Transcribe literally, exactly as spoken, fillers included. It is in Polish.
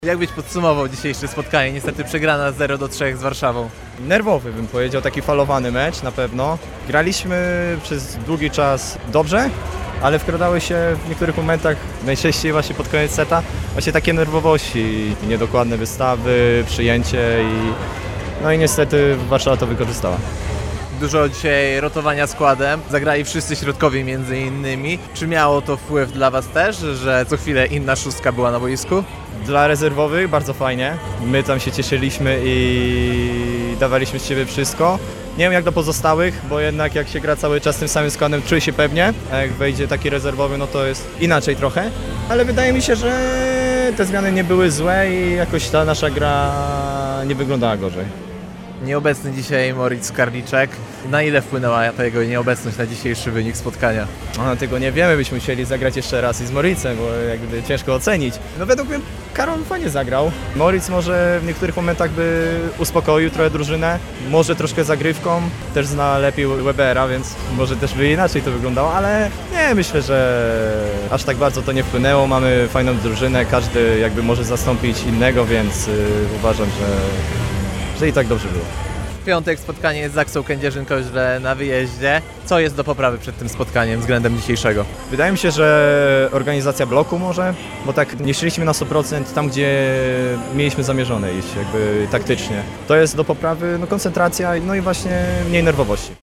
Jak byś podsumował dzisiejsze spotkanie? Niestety przegrana zero do trzech z Warszawą. Nerwowy bym powiedział, taki falowany mecz na pewno. Graliśmy przez długi czas dobrze, ale wkradały się w niektórych momentach, najczęściej właśnie pod koniec seta, właśnie takie nerwowości, niedokładne wystawy, przyjęcie i no i niestety Warszawa to wykorzystała. Dużo dzisiaj rotowania składem, zagrali wszyscy środkowi między innymi. Czy miało to wpływ dla Was też, że co chwilę inna szóstka była na boisku? Dla rezerwowych bardzo fajnie, my tam się cieszyliśmy i dawaliśmy z siebie wszystko. Nie wiem jak dla pozostałych, bo jednak jak się gra cały czas tym samym składem, czuje się pewnie, a jak wejdzie taki rezerwowy, no to jest inaczej trochę. Ale wydaje mi się, że te zmiany nie były złe i jakoś ta nasza gra nie wyglądała gorzej. Nieobecny dzisiaj Moritz Karliczek. Na ile wpłynęła ta jego nieobecność na dzisiejszy wynik spotkania? No, tego nie wiemy, byśmy musieli zagrać jeszcze raz i z Moritzem, bo jakby ciężko ocenić. No według mnie Karol fajnie zagrał. Moritz może w niektórych momentach by uspokoił trochę drużynę, może troszkę zagrywką, też zna lepiej Webera, więc może też by inaczej to wyglądało, ale nie, myślę, że aż tak bardzo to nie wpłynęło. Mamy fajną drużynę, każdy jakby może zastąpić innego, więc yy, uważam, że, że i tak dobrze było. W piątek spotkanie z Zaksą Kędzierzyn-Koźle na wyjeździe. Co jest do poprawy przed tym spotkaniem względem dzisiejszego? Wydaje mi się, że organizacja bloku może, bo tak nie szliśmy na sto procent tam, gdzie mieliśmy zamierzone iść jakby taktycznie. To jest do poprawy, no koncentracja, no i właśnie mniej nerwowości.